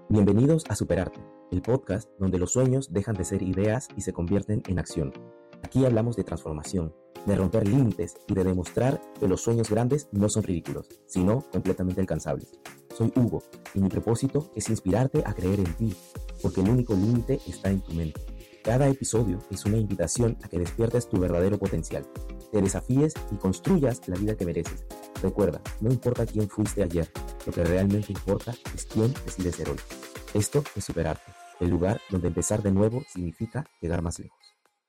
Bienvenidos a Superarte, el podcast donde los sueños dejan de ser ideas y se convierten en acción. Aquí hablamos de transformación, de romper límites y de demostrar que los sueños grandes no son ridículos, sino completamente alcanzables. Soy Hugo y mi propósito es inspirarte a creer en ti, porque el único límite está en tu mente. Cada episodio es una invitación a que despiertes tu verdadero potencial, te desafíes y construyas la vida que mereces. Recuerda, no importa quién fuiste ayer, lo que realmente importa es quién decides ser hoy. Esto es Superarte, el lugar donde empezar de nuevo significa llegar más lejos.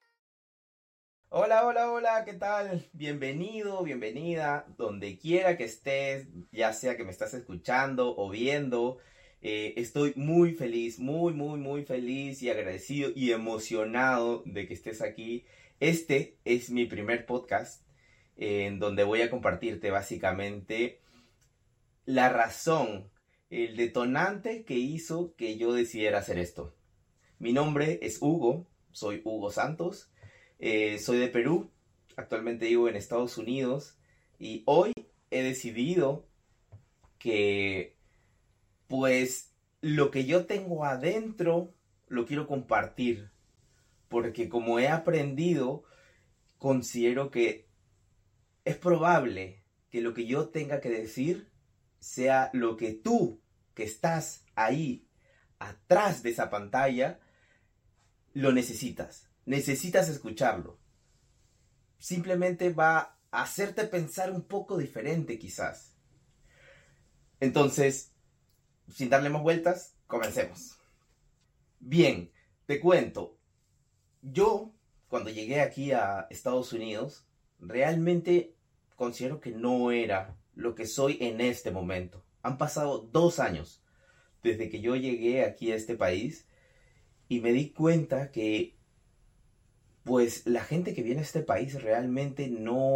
Hola, ¿qué tal? Bienvenido, bienvenida, donde quiera que estés, ya sea que me estás escuchando o viendo. Estoy muy feliz, muy feliz y agradecido y emocionado de que estés aquí. Este es mi primer podcast en donde voy a compartirte básicamente la razón, el detonante que hizo que yo decidiera hacer esto. Mi nombre es Hugo, soy Hugo Santos, soy de Perú, actualmente vivo en Estados Unidos y hoy he decidido que pues lo que yo tengo adentro lo quiero compartir, porque como he aprendido, considero que es probable que lo que yo tenga que decir sea lo que tú, que estás ahí atrás de esa pantalla, lo necesitas. Necesitas escucharlo. Simplemente va a hacerte pensar un poco diferente quizás. Entonces, sin darle más vueltas, comencemos. Bien, te cuento. Yo, cuando llegué aquí a Estados Unidos, realmente considero que no era lo que soy en este momento. Han pasado 2 años desde que yo llegué aquí a este país y me di cuenta que pues la gente que viene a este país realmente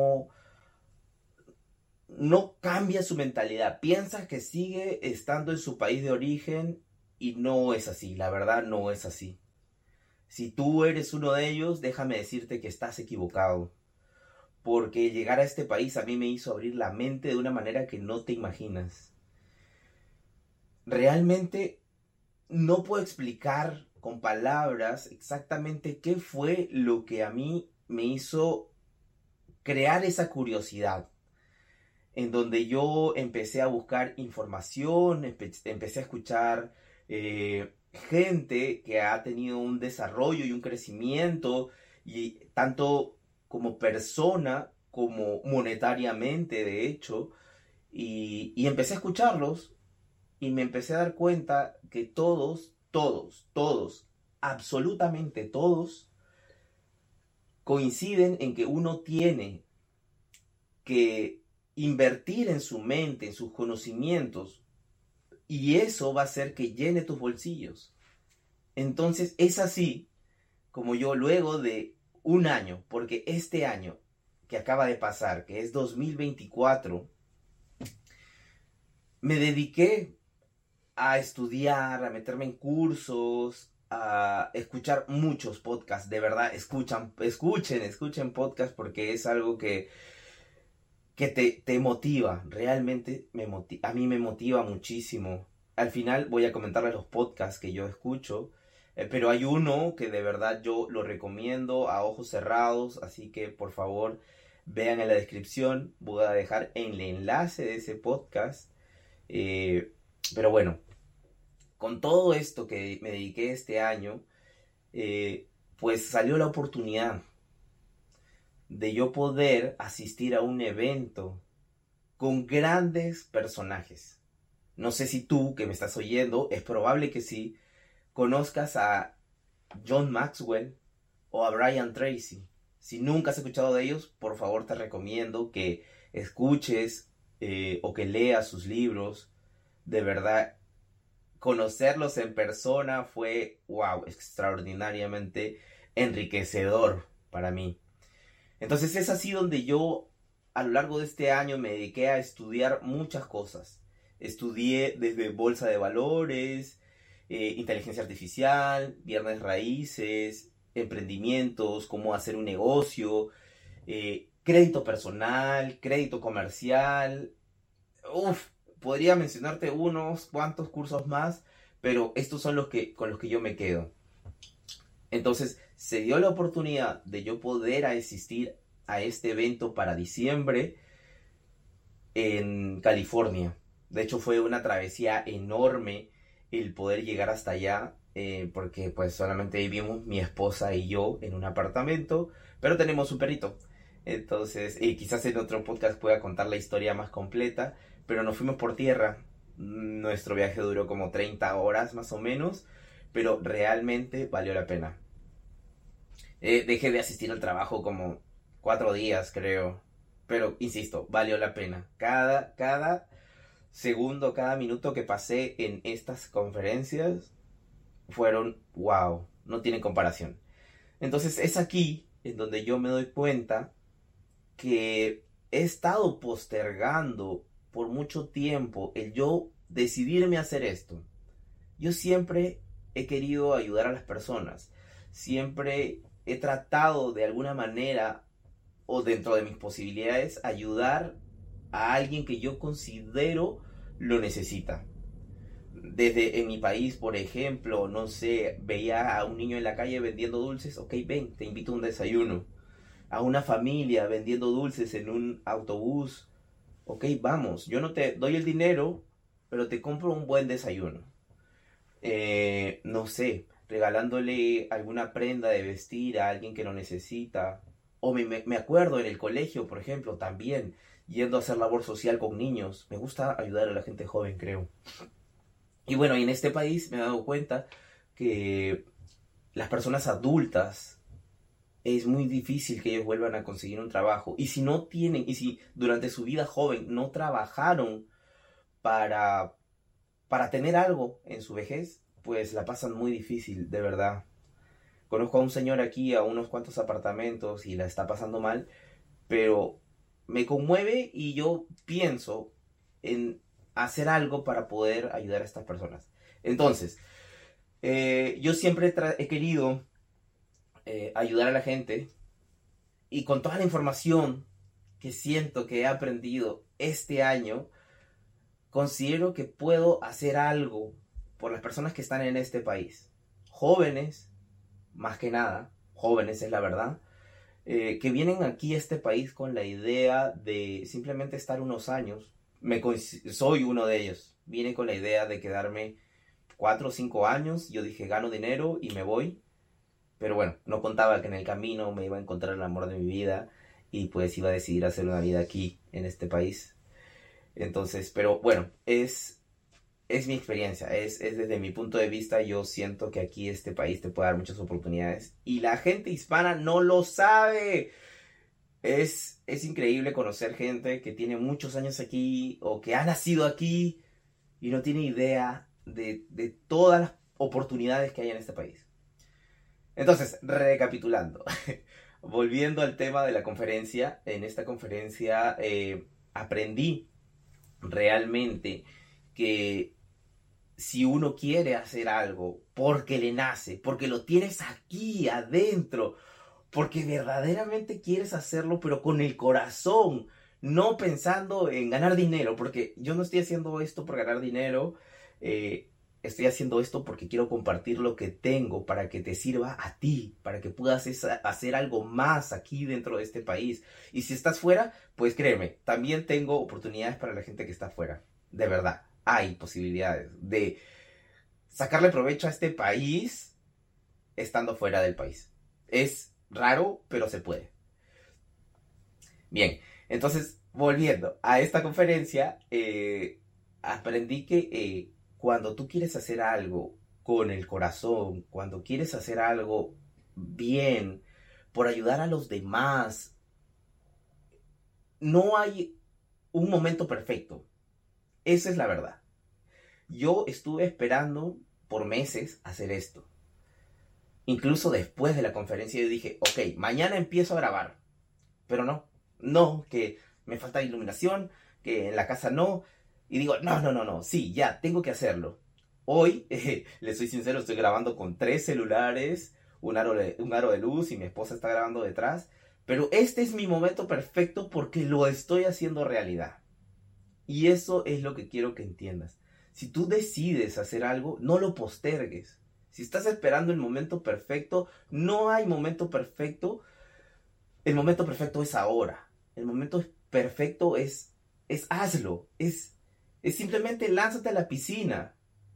no cambia su mentalidad. Piensa que sigue estando en su país de origen y no es así. La verdad no es así. Si tú eres uno de ellos, déjame decirte que estás equivocado. Porque llegar a este país a mí me hizo abrir la mente de una manera que no te imaginas. Realmente no puedo explicar con palabras exactamente qué fue lo que a mí me hizo crear esa curiosidad, en donde yo empecé a buscar información, empecé a escuchar gente que ha tenido un desarrollo y un crecimiento, y tanto como persona como monetariamente, de hecho, y empecé a escucharlos y me empecé a dar cuenta que todos, absolutamente todos, coinciden en que uno tiene que invertir en su mente, en sus conocimientos, y eso va a hacer que llene tus bolsillos. Entonces es así como yo luego de un año, porque este año que acaba de pasar, que es 2024, me dediqué a estudiar, a meterme en cursos, a escuchar muchos podcasts. De verdad, escuchen podcasts, porque es algo que te motiva, realmente a mí me motiva muchísimo. Al final voy a comentarles los podcasts que yo escucho, pero hay uno que de verdad yo lo recomiendo a ojos cerrados, así que por favor vean en la descripción, voy a dejar el enlace de ese podcast. Eh, pero bueno, con todo esto que me dediqué este año, pues salió la oportunidad de yo poder asistir a un evento con grandes personajes. No sé si tú, que me estás oyendo, es probable que sí, conozcas a John Maxwell o a Brian Tracy. Si nunca has escuchado de ellos, por favor te recomiendo que escuches o que leas sus libros. De verdad, conocerlos en persona fue, wow, extraordinariamente enriquecedor para mí. Entonces es así donde yo a lo largo de este año me dediqué a estudiar muchas cosas. Estudié desde bolsa de valores, inteligencia artificial, bienes raíces, emprendimientos, cómo hacer un negocio, crédito personal, crédito comercial. Uf, podría mencionarte unos cuantos cursos más, pero estos son con los que yo me quedo. Entonces se dio la oportunidad de yo poder asistir a este evento para diciembre en California. De hecho fue una travesía enorme el poder llegar hasta allá, porque pues solamente vivimos mi esposa y yo en un apartamento, pero tenemos un perrito. Entonces, quizás en otro podcast pueda contar la historia más completa, pero nos fuimos por tierra. Nuestro viaje duró como 30 horas más o menos, pero realmente valió la pena. Dejé de asistir al trabajo como 4 días, creo. Pero, insisto, valió la pena. Cada segundo, cada minuto que pasé en estas conferencias fueron wow, no tienen comparación. Entonces es aquí en donde yo me doy cuenta que he estado postergando por mucho tiempo el yo decidirme a hacer esto. Yo siempre he querido ayudar a las personas. Siempre he tratado de alguna manera o dentro de mis posibilidades ayudar a alguien que yo considero lo necesita. Desde en mi país, por ejemplo, no sé, veía a un niño en la calle vendiendo dulces, ok, ven, te invito a un desayuno. A una familia vendiendo dulces en un autobús, ok, vamos, yo no te doy el dinero, pero te compro un buen desayuno. No sé, regalándole alguna prenda de vestir a alguien que lo necesita. O me acuerdo en el colegio, por ejemplo, también yendo a hacer labor social con niños. Me gusta ayudar a la gente joven, creo. Y bueno, y en este país me he dado cuenta que las personas adultas es muy difícil que ellos vuelvan a conseguir un trabajo. Y si no tienen, y si durante su vida joven no trabajaron para tener algo en su vejez, pues la pasan muy difícil, de verdad. Conozco a un señor aquí a unos cuantos apartamentos y la está pasando mal, pero me conmueve y yo pienso en hacer algo para poder ayudar a estas personas. Entonces, yo siempre he querido ayudar a la gente, y con toda la información que siento que he aprendido este año, considero que puedo hacer algo por las personas que están en este país. Jóvenes, más que nada, jóvenes es la verdad, que vienen aquí a este país con la idea de simplemente estar unos años. Soy uno de ellos. Vine con la idea de quedarme 4 o 5 años. Yo dije, gano dinero y me voy. Pero bueno, no contaba que en el camino me iba a encontrar el amor de mi vida y pues iba a decidir hacer una vida aquí, en este país. Entonces, pero bueno, es mi experiencia, es desde mi punto de vista. Yo siento que aquí este país te puede dar muchas oportunidades y la gente hispana no lo sabe. Es increíble conocer gente que tiene muchos años aquí o que ha nacido aquí y no tiene idea de todas las oportunidades que hay en este país. Entonces, recapitulando, volviendo al tema de la conferencia, en esta conferencia aprendí realmente que si uno quiere hacer algo porque le nace, porque lo tienes aquí adentro, porque verdaderamente quieres hacerlo, pero con el corazón, no pensando en ganar dinero, porque yo no estoy haciendo esto por ganar dinero, estoy haciendo esto porque quiero compartir lo que tengo para que te sirva a ti, para que puedas hacer algo más aquí dentro de este país. Y si estás fuera, pues créeme, también tengo oportunidades para la gente que está fuera. De verdad, hay posibilidades de sacarle provecho a este país estando fuera del país. Es raro, pero se puede. Bien, entonces, volviendo a esta conferencia, aprendí que cuando tú quieres hacer algo con el corazón, cuando quieres hacer algo bien, por ayudar a los demás, no hay un momento perfecto. Esa es la verdad. Yo estuve esperando por meses hacer esto. Incluso después de la conferencia yo dije, ok, mañana empiezo a grabar. Pero no, que me falta iluminación, que en la casa no. Y digo, no, sí, ya, tengo que hacerlo. Hoy, les soy sincero, estoy grabando con 3 celulares, un aro de luz y mi esposa está grabando detrás. Pero este es mi momento perfecto porque lo estoy haciendo realidad. Y eso es lo que quiero que entiendas. Si tú decides hacer algo, no lo postergues. Si estás esperando el momento perfecto, no hay momento perfecto. El momento perfecto es ahora. El momento perfecto es hazlo. Es simplemente lánzate a la piscina.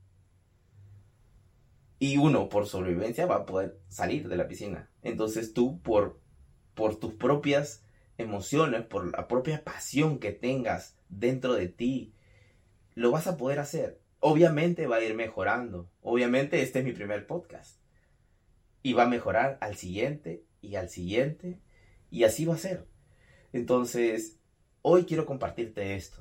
Y uno, por sobrevivencia, va a poder salir de la piscina. Entonces tú, por tus propias emociones, por la propia pasión que tengas dentro de ti, lo vas a poder hacer. Obviamente va a ir mejorando. Obviamente este es mi primer podcast. Y va a mejorar al siguiente y al siguiente. Y así va a ser. Entonces, hoy quiero compartirte esto.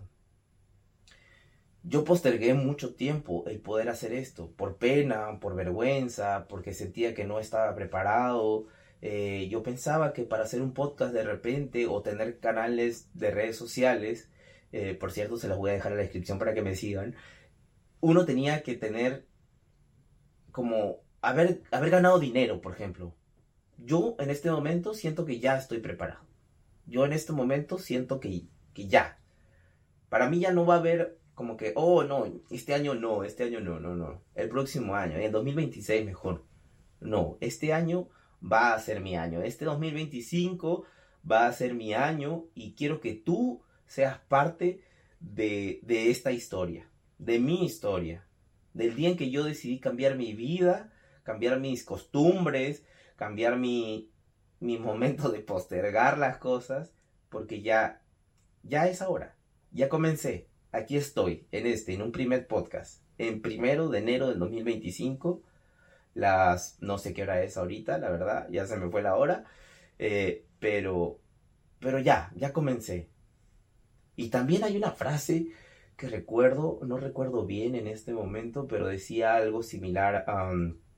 Yo postergué mucho tiempo el poder hacer esto, por pena, por vergüenza, porque sentía que no estaba preparado. Yo pensaba que para hacer un podcast de repente o tener canales de redes sociales, por cierto, se las voy a dejar en la descripción para que me sigan, uno tenía que tener como haber ganado dinero, por ejemplo. Yo en este momento siento que ya estoy preparado. Yo en este momento siento que ya. Para mí ya no va a haber como que, oh, no, este año no, no. El próximo año, en el 2026 mejor. No, este año va a ser mi año. Este 2025 va a ser mi año y quiero que tú seas parte de esta historia, de mi historia, del día en que yo decidí cambiar mi vida, cambiar mis costumbres, cambiar mi momento de postergar las cosas, porque ya es ahora. Ya comencé. Aquí estoy, en un primer podcast. En 1 de enero del 2025. No sé qué hora es ahorita, la verdad. Ya se me fue la hora. Pero ya comencé. Y también hay una frase que recuerdo, no recuerdo bien en este momento, pero decía algo similar a...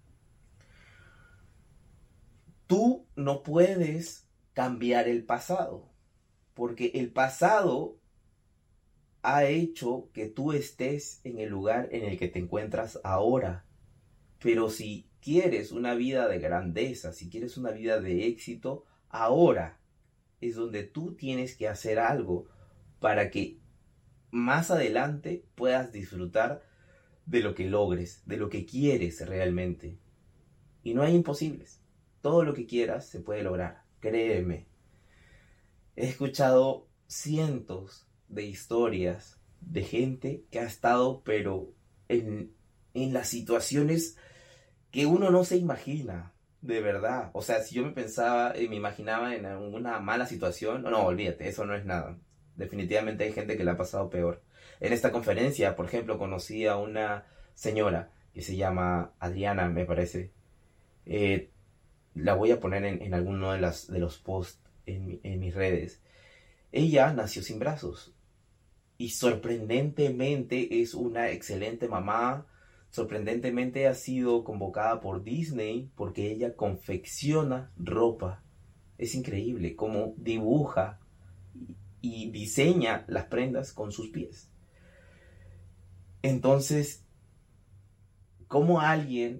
tú no puedes cambiar el pasado, porque el pasado ha hecho que tú estés en el lugar en el que te encuentras ahora. Pero si quieres una vida de grandeza, si quieres una vida de éxito, ahora es donde tú tienes que hacer algo para que más adelante puedas disfrutar de lo que logres, de lo que quieres realmente. Y no hay imposibles. Todo lo que quieras se puede lograr, créeme. He escuchado cientos de historias de gente que ha estado, pero en las situaciones que uno no se imagina, de verdad. O sea, si yo me imaginaba en una mala situación, no, olvídate, eso no es nada. Definitivamente hay gente que la ha pasado peor. En esta conferencia, por ejemplo, conocí a una señora que se llama Adriana, me parece. La voy a poner en alguno de los posts en mis redes. Ella nació sin brazos y sorprendentemente es una excelente mamá. Sorprendentemente ha sido convocada por Disney porque ella confecciona ropa. Es increíble cómo dibuja y diseña las prendas con sus pies. Entonces, ¿cómo alguien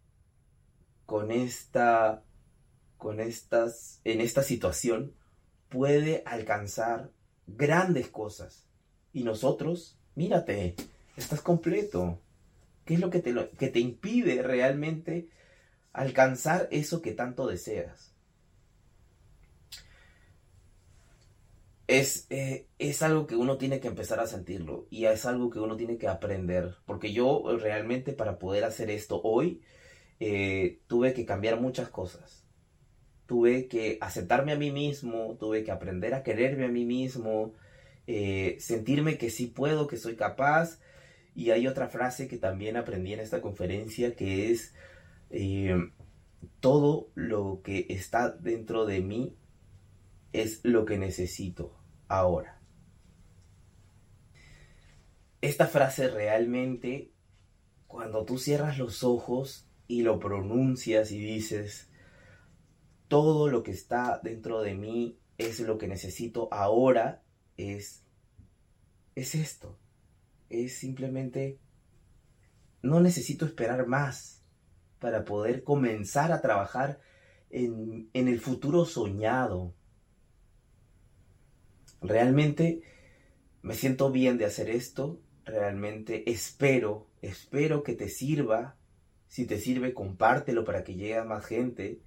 en esta situación puede alcanzar grandes cosas? Y nosotros, mírate, estás completo. ¿Qué es lo que te impide realmente alcanzar eso que tanto deseas? Es algo que uno tiene que empezar a sentirlo y es algo que uno tiene que aprender. Porque yo realmente para poder hacer esto hoy tuve que cambiar muchas cosas. Tuve que aceptarme a mí mismo, tuve que aprender a quererme a mí mismo, sentirme que sí puedo, que soy capaz. Y hay otra frase que también aprendí en esta conferencia que es todo lo que está dentro de mí es lo que necesito ahora. Esta frase realmente, cuando tú cierras los ojos y lo pronuncias y dices, todo lo que está dentro de mí es lo que necesito ahora, es esto. Es simplemente, no necesito esperar más para poder comenzar a trabajar en el futuro soñado. Realmente me siento bien de hacer esto realmente espero que te sirva. Si te sirve, compártelo para que llegue a más gente.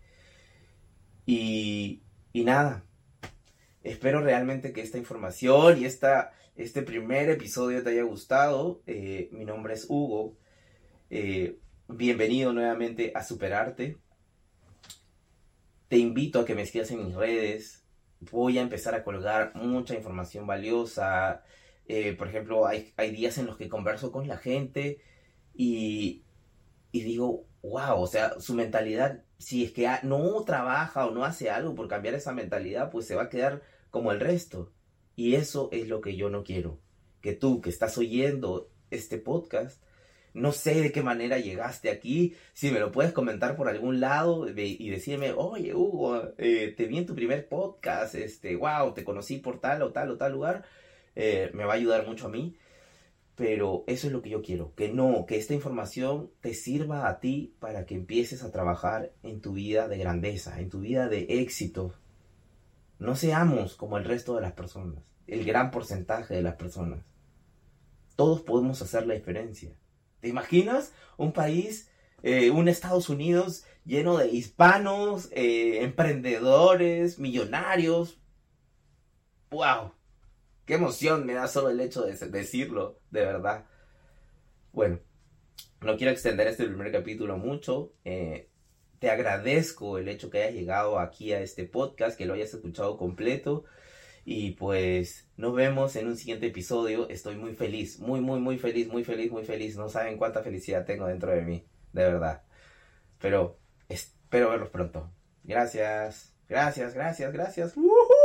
Y nada, espero realmente que esta información y este primer episodio te haya gustado. Mi nombre es Hugo. Bienvenido nuevamente a Superarte. Te invito a que me sigas en mis redes. Voy a empezar a colgar mucha información valiosa. Por ejemplo, hay días en los que converso con la gente y digo, wow, o sea, su mentalidad, si es que no trabaja o no hace algo por cambiar esa mentalidad, pues se va a quedar como el resto. Y eso es lo que yo no quiero. Que tú, que estás oyendo este podcast, no sé de qué manera llegaste aquí. Si me lo puedes comentar por algún lado y decirme, oye, Hugo, te vi en tu primer podcast, wow, te conocí por tal o tal o tal lugar, me va a ayudar mucho a mí. Pero eso es lo que yo quiero, que esta información te sirva a ti para que empieces a trabajar en tu vida de grandeza, en tu vida de éxito. No seamos como el resto de las personas, el gran porcentaje de las personas. Todos podemos hacer la diferencia. ¿Te imaginas un país, un Estados Unidos lleno de hispanos, emprendedores, millonarios? ¡Wow! ¡Qué emoción me da solo el hecho de decirlo, de verdad! Bueno, no quiero extender este primer capítulo mucho. Te agradezco el hecho que hayas llegado aquí a este podcast, que lo hayas escuchado completo. Y pues nos vemos en un siguiente episodio. Estoy muy feliz, muy feliz, muy feliz, muy feliz. No saben cuánta felicidad tengo dentro de mí, de verdad. Pero espero verlos pronto. Gracias, gracias, gracias, gracias. ¡Woohoo!